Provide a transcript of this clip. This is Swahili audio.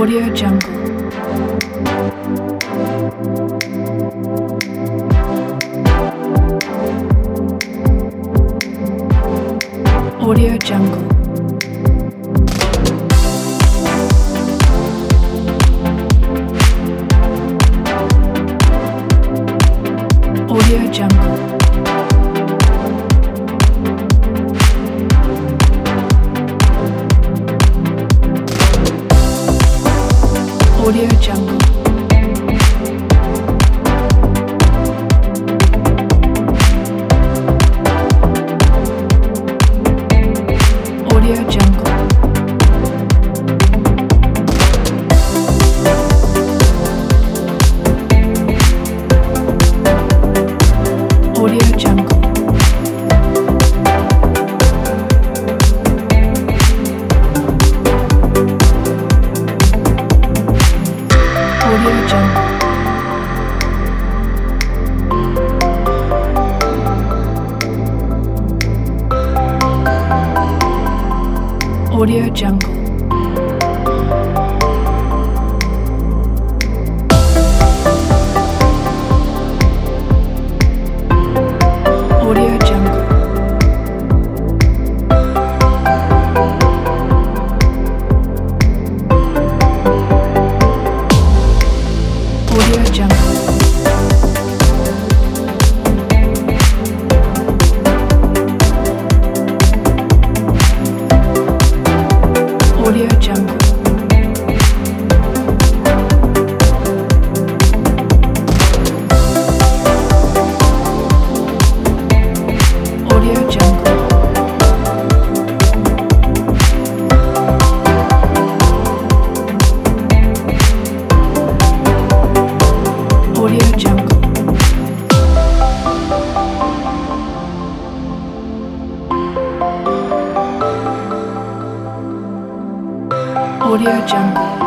Audio Jungle. Audio Jungle. Audio Jungle. Audio Jungle. Audio Jungle. Audio Jungle. Audio Jungle. Audio Jungle. Audio Jungle. Audio Jungle. Audio Jungle. Audio Jungle. Audio Jungle. Audio Jungle.